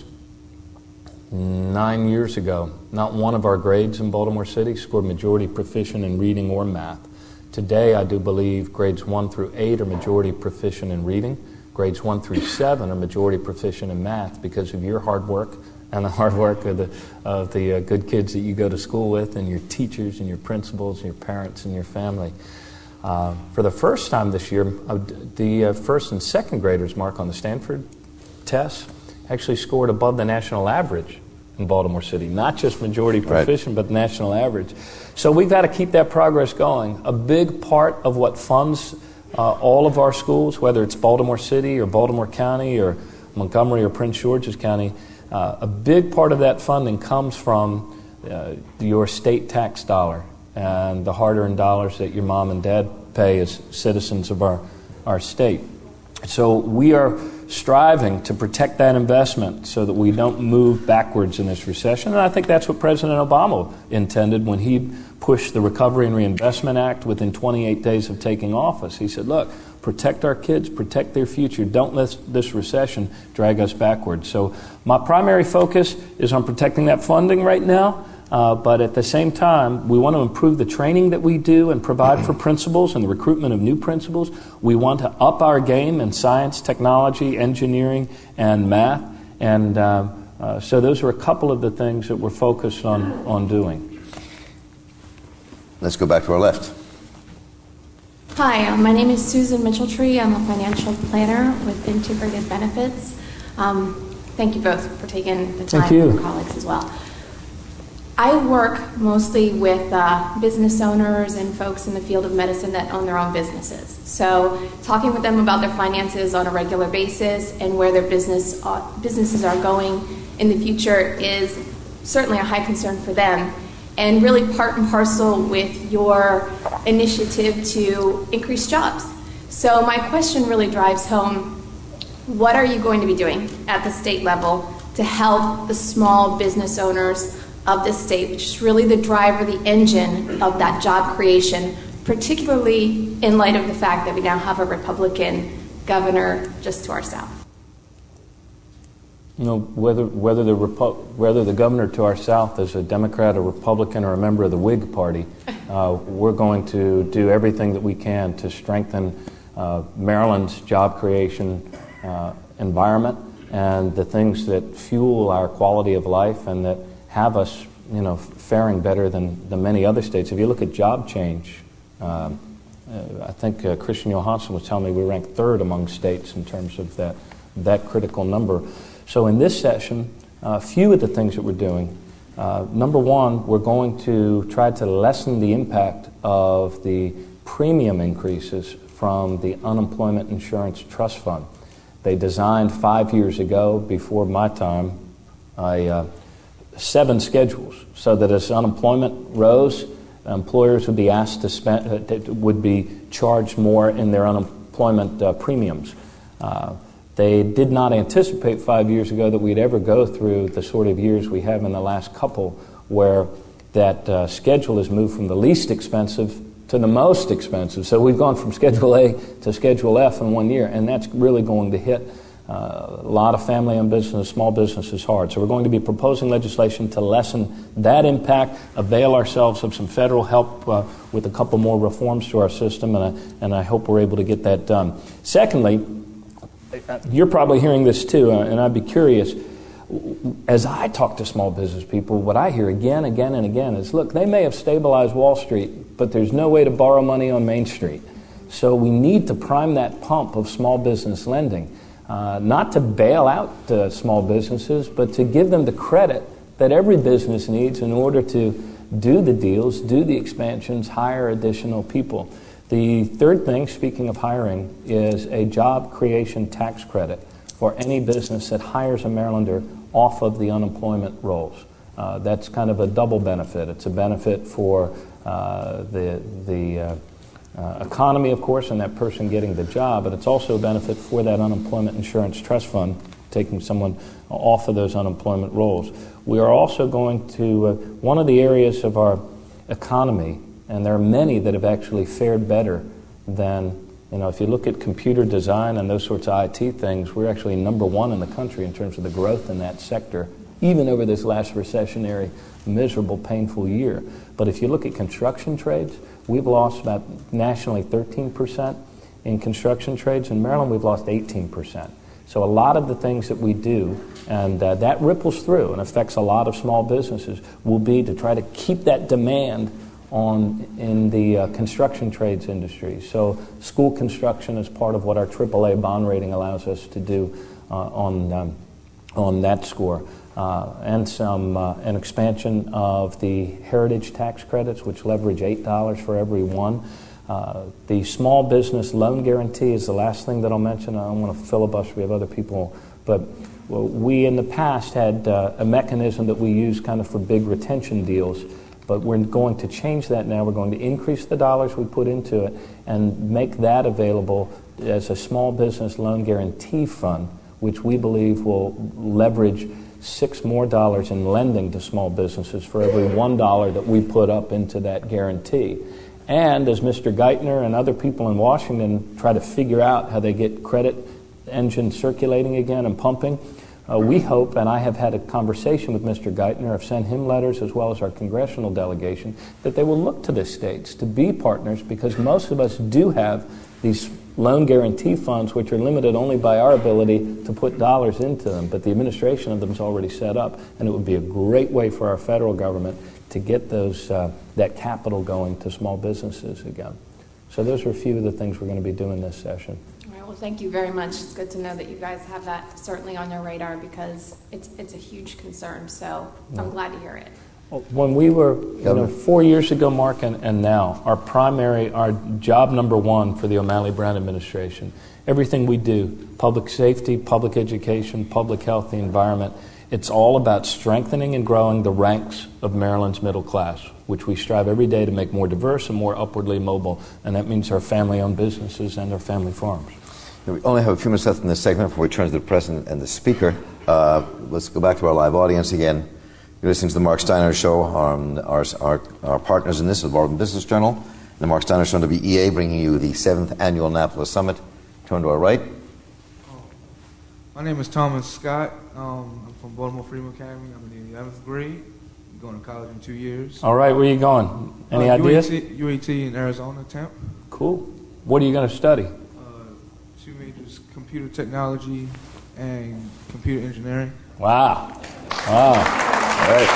nine years ago, not one of our grades in Baltimore City scored majority proficient in reading or math. Today, I do believe grades one through eight are majority proficient in reading. Grades one through seven are majority proficient in math because of your hard work and the hard work of the, of the uh, good kids that you go to school with, and your teachers and your principals and your parents and your family. Uh, for the first time this year, uh, the uh, first and second graders mark on the Stanford test actually scored above the national average in Baltimore City. Not just majority proficient, right, but the national average. So we've got to keep that progress going. A big part of what funds uh, all of our schools, whether it's Baltimore City or Baltimore County or Montgomery or Prince George's County, uh, a big part of that funding comes from uh, your state tax dollar and the hard-earned dollars that your mom and dad pay as citizens of our, our state. So we are striving to protect that investment so that we don't move backwards in this recession. And I think that's what President Obama intended when he pushed the Recovery and Reinvestment Act within twenty-eight days of taking office. He said, look, protect our kids, protect their future. Don't let this recession drag us backwards. So my primary focus is on protecting that funding right now. Uh, but at the same time, we want to improve the training that we do and provide for principals and the recruitment of new principals. We want to up our game in science, technology, engineering, and math. And uh, uh, so those are a couple of the things that we're focused on, on doing. Let's go back to our left. Hi, um, my name is Susan Mitchell-Tree. I'm a financial planner with Integrated Benefits. Um, thank you both for taking the time, Thank you. and your colleagues as well. I work mostly with uh, business owners and folks in the field of medicine that own their own businesses. So talking with them about their finances on a regular basis and where their business uh, businesses are going in the future is certainly a high concern for them, and really part and parcel with your initiative to increase jobs. So my question really drives home, what are you going to be doing at the state level to help the small business owners of this state, which is really the driver, the engine of that job creation, particularly in light of the fact that we now have a Republican governor just to our south? You know, whether whether the Repu- whether the governor to our south is a Democrat, a Republican, or a member of the Whig Party, uh, we're going to do everything that we can to strengthen uh, Maryland's job creation uh, environment and the things that fuel our quality of life and that have us, you know, faring better than, than many other states. If you look at job change, um, uh, I think uh, Christian Johansson was telling me we ranked third among states in terms of that that critical number. So in this session, a uh, few of the things that we're doing. Uh, number one, we're going to try to lessen the impact of the premium increases from the Unemployment Insurance Trust Fund. They designed five years ago, before my time, I. Uh, seven schedules so that as unemployment rose, employers would be asked to spend, uh, would be charged more in their unemployment uh, premiums. Uh, they did not anticipate five years ago that we'd ever go through the sort of years we have in the last couple where that uh, schedule has moved from the least expensive to the most expensive. So we've gone from Schedule A to Schedule F in one year, and that's really going to hit Uh, a lot of family-owned business, small businesses hard. So we're going to be proposing legislation to lessen that impact, avail ourselves of some federal help uh, with a couple more reforms to our system, and I, and I hope we're able to get that done. Secondly, you're probably hearing this too, uh, and I'd be curious, As I talk to small business people, what I hear again, again, and again is, look, they may have stabilized Wall Street, but there's no way to borrow money on Main Street. So we need to prime that pump of small business lending, uh, not to bail out uh, small businesses, but to give them the credit that every business needs in order to do the deals, do the expansions, hire additional people. The third thing, speaking of hiring, is a job creation tax credit for any business that hires a Marylander off of the unemployment rolls. Uh, that's kind of a double benefit. It's a benefit for uh, the, the uh, uh, economy, of course, and that person getting the job, but it's also a benefit for that unemployment insurance trust fund, taking someone off of those unemployment rolls. We are also going to, uh, one of the areas of our economy, and there are many that have actually fared better than, you know, if you look at computer design and those sorts of I T things, we're actually number one in the country in terms of the growth in that sector, even over this last recessionary, miserable, painful year. But if you look at construction trades, we've lost about nationally thirteen percent in construction trades. In Maryland, we've lost eighteen percent. So a lot of the things that we do, and uh, that ripples through and affects a lot of small businesses, will be to try to keep that demand on in the uh, construction trades industry. So school construction is part of what our triple A bond rating allows us to do uh, on um, on that score, uh, and some uh, an expansion of the heritage tax credits, which leverage eight dollars for every one. Uh, the small business loan guarantee is the last thing that I'll mention. I don't want to filibuster. We have other people, but well, we in the past had uh, a mechanism that we use kind of for big retention deals. But we're going to change that now. We're going to increase the dollars we put into it and make that available as a small business loan guarantee fund, which we believe will leverage six more dollars in lending to small businesses for every one dollar that we put up into that guarantee. And as Mister Geithner and other people in Washington try to figure out how they get credit engine circulating again and pumping, Uh, we hope, and I have had a conversation with Mister Geithner, I've sent him letters as well as our congressional delegation, that they will look to the states to be partners, because most of us do have these loan guarantee funds which are limited only by our ability to put dollars into them, but the administration of them is already set up, and it would be a great way for our federal government to get those uh, that capital going to small businesses again. So those are a few of the things we're going to be doing this session. Well, thank you very much. It's good to know that you guys have that certainly on your radar, because it's it's a huge concern. So yeah. I'm glad to hear it. When we were, you know, four years ago, Mark, and, and now, our primary, our job number one for the O'Malley Brown administration, everything we do, public safety, public education, public health, the environment, it's all about strengthening and growing the ranks of Maryland's middle class, which we strive every day to make more diverse and more upwardly mobile. And that means our family-owned businesses and our family farms. We only have a few minutes left in this segment before we turn to the president and the speaker. Uh, let's go back to our live audience again. You're listening to the Mark Steiner Show. Um, our, our, our partners in this are the Baltimore Business Journal, the Mark Steiner Show, and W E A, bringing you the seventh Annual Annapolis Summit. Turn to our right. Oh, my name is Thomas Scott. Um, I'm from Baltimore Freedom Academy. I'm in the eleventh grade. I'm going to college in two years. All right, where are you going? Any uh, ideas? U A T, U A T in Arizona, Temp. Cool. What are you going to study? Two majors, computer technology and computer engineering. Wow. Wow. All right.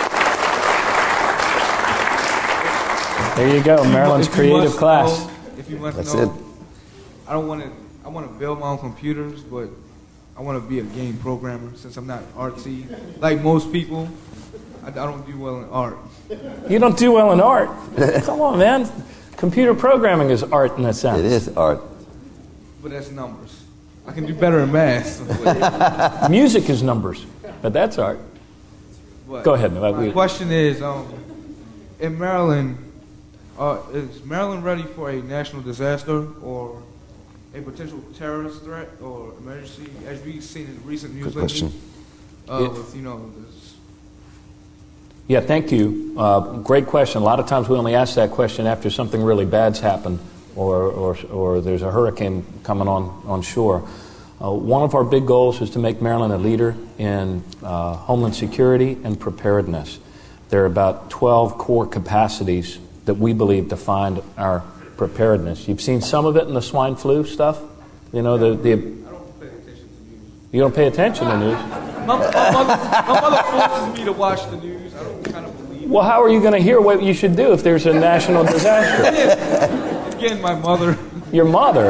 There you go, Maryland's creative class. Know, if you must That's know, it. I don't want to. I want to build my own computers, but I want to be a game programmer since I'm not artsy. Like most people, I, I don't do well in art. You don't do well in art? Come on, man. Computer programming is art in a sense. It is art. But that's numbers. I can do better in math. Music is numbers, but that's art. But Go ahead. My we, question is, um, in Maryland, uh, is Maryland ready for a national disaster or a potential terrorist threat or emergency, as we've seen in recent news Good question. lately? Uh, with, you know, this Yeah, thank you. Uh, great question. A lot of times we only ask that question after something really bad's happened, or or, or there's a hurricane coming on, on shore. Uh, one of our big goals is to make Maryland a leader in uh, homeland security and preparedness. There are about twelve core capacities that we believe define our preparedness. You've seen some of it in the swine flu stuff. You know, the, the I don't pay attention to news. You don't pay attention to news. my, my, mother, my mother forces me to watch the news. I don't kind of believe it. Well, how are you going to hear what you should do if there's a national disaster? Again, my mother. Your mother?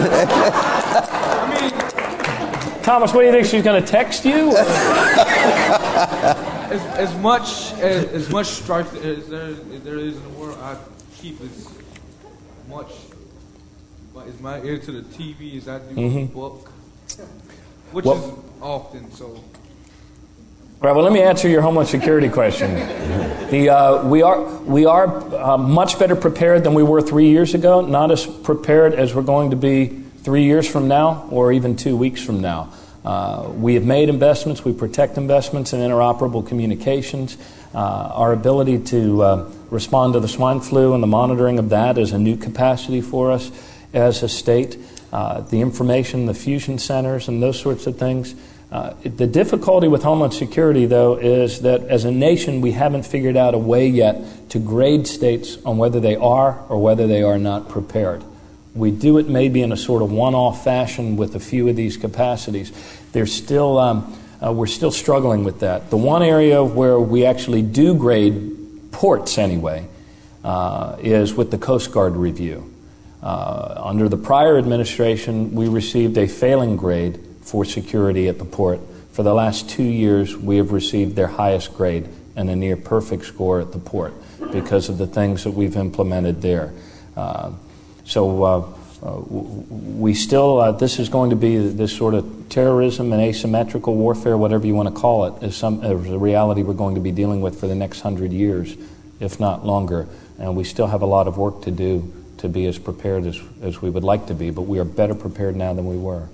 I mean, Thomas, what do you think? She's going to text you? Or? As, as much as, as much strife as there, as there is in the world, I keep as much as my ear to the T V as I do Mm-hmm. the book, which well, is often so. All right. Well, let me answer your Homeland Security question. The uh, we are we are uh, much better prepared than we were three years ago. Not as prepared as we're going to be three years from now, or even two weeks from now. Uh, we have made investments. We protect investments in interoperable communications. Uh, our ability to uh, respond to the swine flu and the monitoring of that is a new capacity for us as a state. Uh, the information, the fusion centers, and those sorts of things. Uh, the difficulty with Homeland Security, though, is that as a nation, we haven't figured out a way yet to grade states on whether they are or whether they are not prepared. We do it maybe in a sort of one-off fashion with a few of these capacities. There's still, um, uh, we're still struggling with that. The one area where we actually do grade ports anyway uh, is with the Coast Guard review. Uh, under the prior administration, we received a failing grade for security at the port. For the last two years, we have received their highest grade and a near perfect score at the port because of the things that we've implemented there. Uh, So uh, uh, we still, uh, this is going to be this sort of terrorism and asymmetrical warfare, whatever you want to call it, is, some, is a reality we're going to be dealing with for the next hundred years, if not longer. And we still have a lot of work to do to be as prepared as, as we would like to be, but we are better prepared now than we were.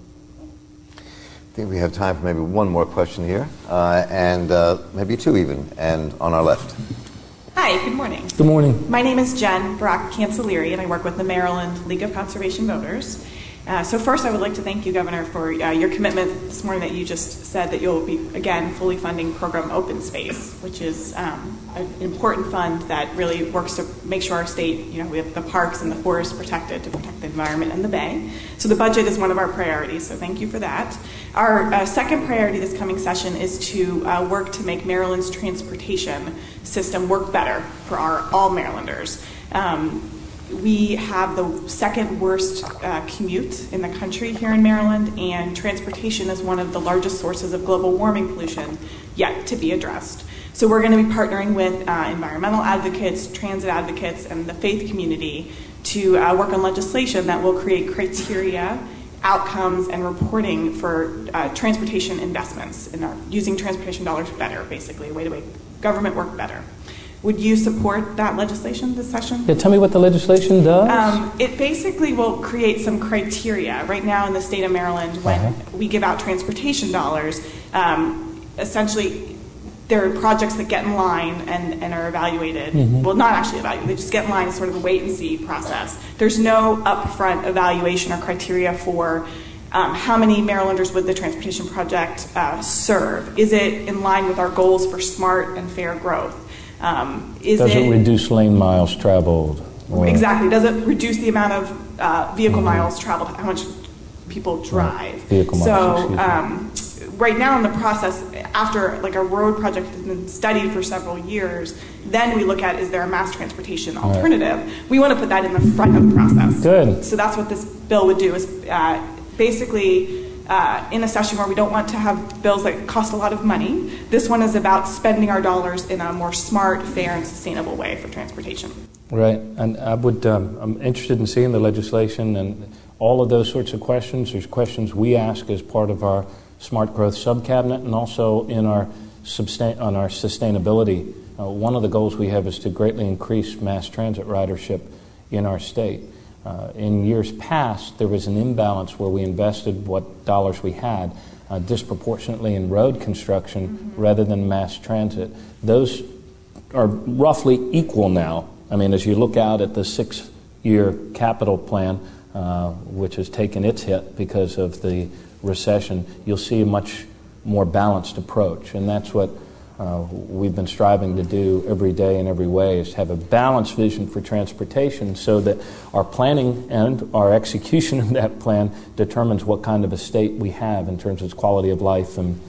I think we have time for maybe one more question here, uh, and uh, maybe two even, and on our left. Hi, good morning. Good morning. My name is Jen Brock Cancellieri, and I work with the Maryland League of Conservation Voters. Uh, so first, I would like to thank you, Governor, for uh, your commitment this morning that you just said that you'll be, again, fully funding program Open Space, which is um, an important fund that really works to make sure our state, you know, we have the parks and the forests protected to protect the environment and the bay. So the budget is one of our priorities, so thank you for that. Our uh, second priority this coming session is to uh, work to make Maryland's transportation system work better for our all Marylanders. Um, We have the second worst uh, commute in the country here in Maryland, and transportation is one of the largest sources of global warming pollution yet to be addressed. So we're going to be partnering with uh, environmental advocates, transit advocates, and the faith community to uh, work on legislation that will create criteria, outcomes, and reporting for uh, transportation investments, and using transportation dollars better, basically, a way to make government work better. Would you support that legislation this session? Yeah, tell me what the legislation does. Um, it basically will create some criteria. Right now in the state of Maryland, when uh-huh. we give out transportation dollars, um, essentially there are projects that get in line and, and are evaluated. Mm-hmm. Well, not actually evaluated. They just get in line as sort of a wait-and-see process. There's no upfront evaluation or criteria for um, how many Marylanders would the transportation project uh, serve. Is it in line with our goals for smart and fair growth? Um, is Does it, it reduce lane miles traveled? Or? Exactly. Does it reduce the amount of uh, vehicle mm-hmm. miles traveled, how much people drive? Right. Vehicle miles, so um, right now in the process, after like a road project has been studied for several years, then we look at, is there a mass transportation alternative? Right. We want to put that in the front of the process. Good. So that's what this bill would do, is uh, basically Uh, in a session where we don't want to have bills that cost a lot of money. This one is about spending our dollars in a more smart, fair, and sustainable way for transportation. Right, and I would, um, I'm interested in seeing the legislation and all of those sorts of questions. There's questions we ask as part of our Smart Growth Subcabinet and also in our sustain, on our sustainability. Uh, one of the goals we have is to greatly increase mass transit ridership in our state. Uh, in years past, there was an imbalance where we invested what dollars we had uh, disproportionately in road construction mm-hmm. rather than mass transit. Those are roughly equal now. I mean, as you look out at the six-year capital plan, uh, which has taken its hit because of the recession, you'll see a much more balanced approach. And that's what Uh, we've been striving to do every day in every way, is have a balanced vision for transportation so that our planning and our execution of that plan determines what kind of a state we have in terms of its quality of life and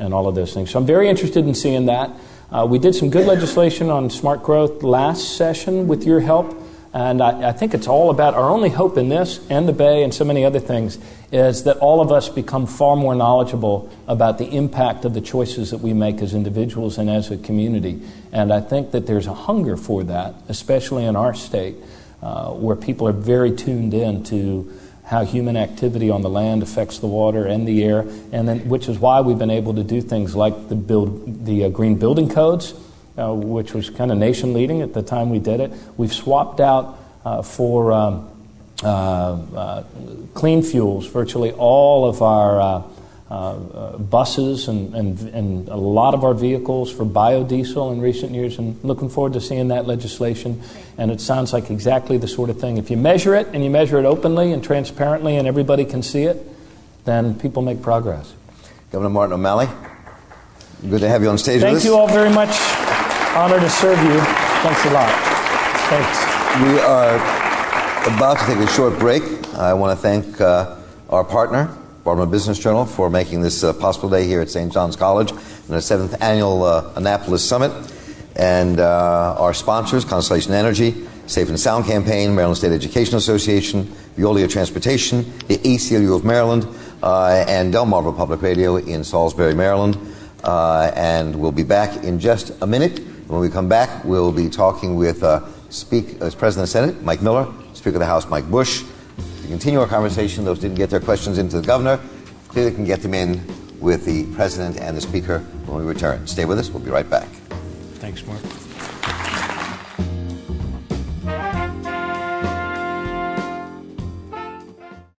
and all of those things. So I'm very interested in seeing that. Uh, we did some good legislation on smart growth last session with your help, and I, I think it's all about our only hope in this and the Bay and so many other things is that all of us become far more knowledgeable about the impact of the choices that we make as individuals and as a community. And I think that there's a hunger for that, especially in our state, uh, where people are very tuned in to how human activity on the land affects the water and the air, and then which is why we've been able to do things like the build the uh, green building codes, uh, which was kind of nation leading at the time we did it. We've swapped out uh, for um, uh, uh, clean fuels virtually all of our uh, uh, uh, buses and, and and a lot of our vehicles for biodiesel in recent years, and looking forward to seeing that legislation. And it sounds like exactly the sort of thing. If you measure it, and you measure it openly and transparently, and everybody can see it, then people make progress. Governor Martin O'Malley, good to have you on stage Thank with us. you all very much. Honored to serve you. Thanks a lot. Thanks. We are about to take a short break. I want to thank uh, our partner, Baltimore Business Journal, for making this uh, possible day here at Saint John's College and the seventh Annual uh, Annapolis Summit. And uh, our sponsors, Constellation Energy, Safe and Sound Campaign, Maryland State Education Association, Veolia Transportation, the A C L U of Maryland, uh, and Delmarva Public Radio in Salisbury, Maryland. Uh, and we'll be back in just a minute. When we come back, we'll be talking with uh, Speak, uh, President of the Senate, Mike Miller, Speaker of the House, Mike Bush. To continue our conversation, those who didn't get their questions into the governor, clearly can get them in with the President and the Speaker when we return. Stay with us. We'll be right back. Thanks, Mark.